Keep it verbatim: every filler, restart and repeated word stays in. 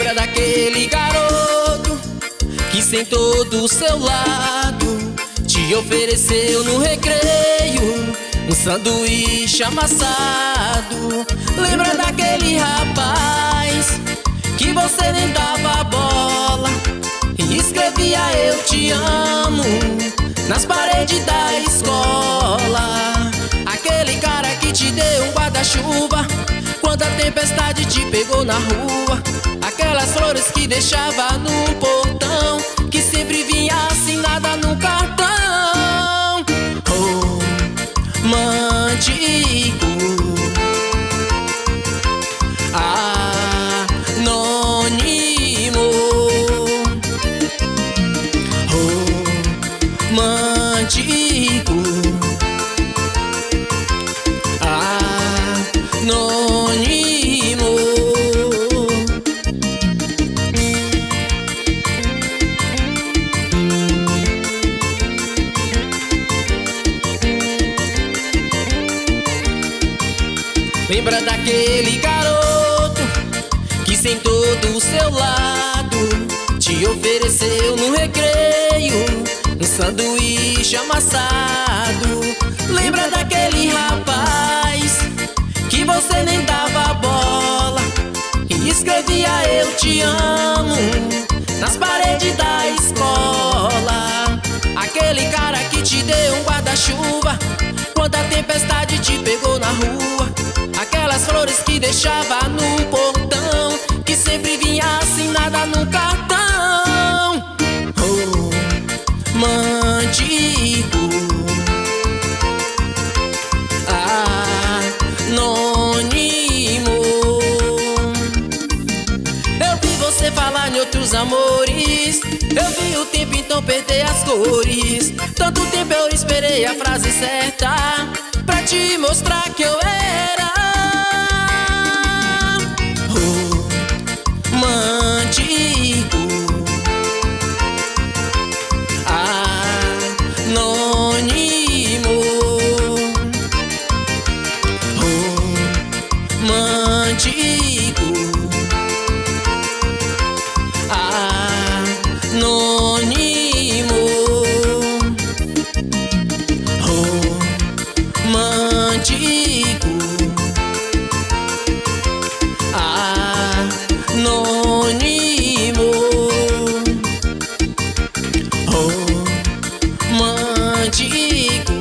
Lembra daquele garoto que sentou do seu lado, te ofereceu no recreio um sanduíche amassado? Lembra daquele rapaz que você nem dava bola e escrevia eu te amo nas paredes da escola? Aquele cara que te deu um guarda-chuva quando a tempestade te pegou na rua, aquelas flores que deixava no portão, que sempre vinha assinada no cartão. Romântico, anônimo, romântico, anônimo. Lembra daquele garoto que sentou do seu lado, te ofereceu no recreio um sanduíche amassado? Lembra daquele rapaz que você nem dava bola e escrevia eu te amo nas paredes da escola? Aquele cara que te deu um guarda-chuva quando a tempestade te pegou na rua, aquelas flores que deixava no portão, que sempre vinha assinada no cartão. Romântico, anônimo. Eu vi você falar em outros amores, eu vi o tempo então perder as cores. Tanto tempo eu esperei a frase certa pra te mostrar que eu era romântico, anônimo, romântico, anônimo, romântico, anônimo, romântico.